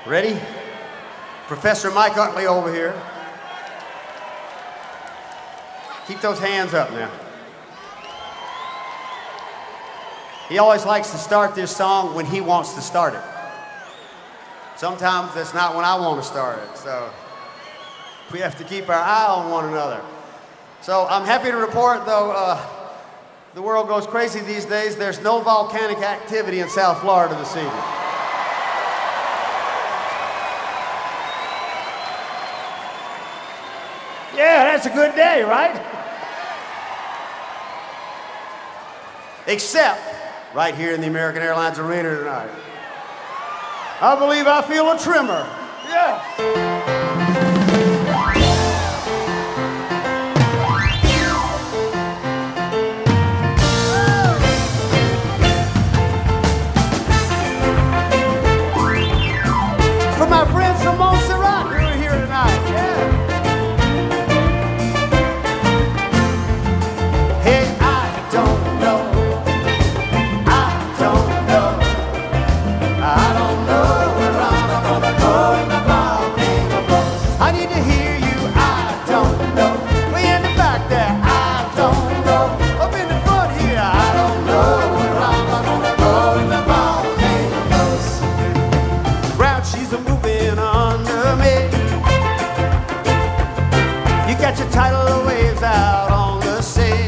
Ready? Professor Mike Utley over here. Keep those hands up now. He always likes to start this song when he wants to start it. Sometimes that's not when I want to start it, so we have to keep our eye on one another. So I'm happy to report, though, the world goes crazy these days. There's no volcanic activity in South Florida this evening. Yeah, that's a good day, right? Except right here in the American Airlines Arena tonight. I believe I feel a tremor. Yes. For my friends from Montserrat who are here tonight. Yeah. Hey, I don't know. I don't know. I don't know where I'm gonna go in the volcano bus. I need to hear you. I don't know. Way in the back there. I don't know. Up in the front here. I don't know where I'm gonna go in the volcano bus. Ground, she's a moving under me. You got your tidal waves out on the sea.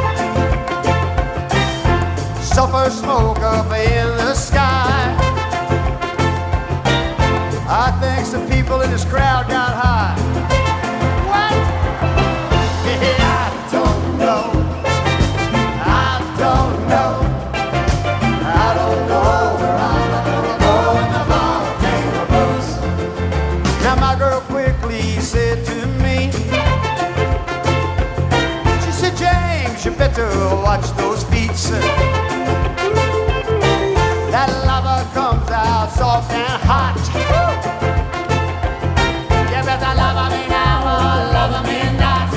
Sulfur smoke up in the sky. I think some people in this crowd got high. What? Yeah, I don't know. I don't know. I don't know where I'm gonna go in the volcano bus. Now my girl quickly said to me, she said, James, you better watch those feet. That lava comes out soft and hot. You better love me now or love me not.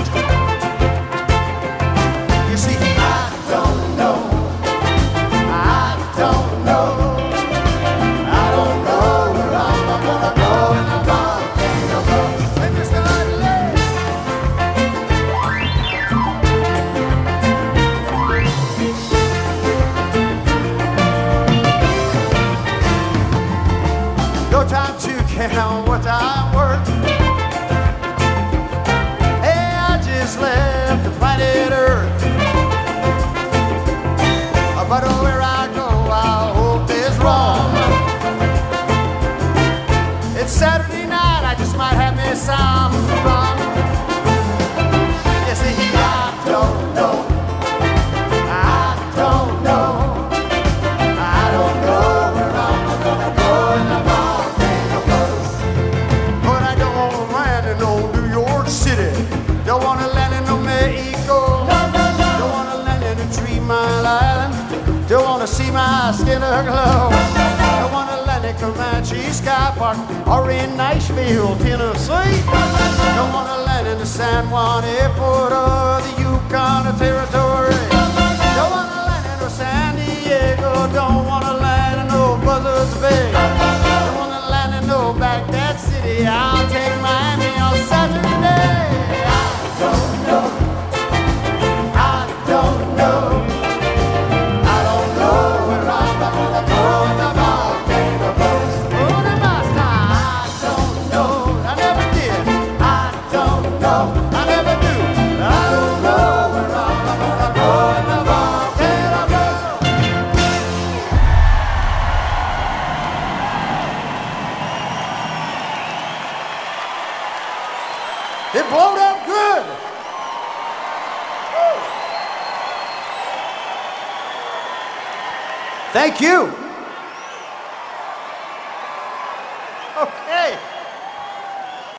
You see, I don't know. I don't know. I don't know where I'm gonna go in the volcano bus. Hey, Mr. Utley. No time to count what I'm worth. Hey, I just left the planet Earth. But where I go, I hope is wrong. It's Saturday night, I just might have me some fun. You see, I don't know. I don't know. I don't know where I'm gonna go in the volcano bus. But I don't want to land in no New York City. Don't want to land in no Mexico. Don't want to land in a 3 Mile Island. Don't want to see my skin glow. Don't want to land in Comanche Sky Park or in Nashville, Tennessee. Don't want to land in the San Juan Airport or the Yukon Territory. Don't want to land in no San Diego. Don't want to land in no Buzzards Bay. Don't want to land in no Baghdad City. I'll take Miami on Saturday. I don't know. I don't know. I don't know where I'm gonna go in the volcano bus. Oh, the master, I don't know. I never did. I don't know. I never do. I don't know where I'm gonna go in the volcano bus. It blowed up good. Woo. Thank you.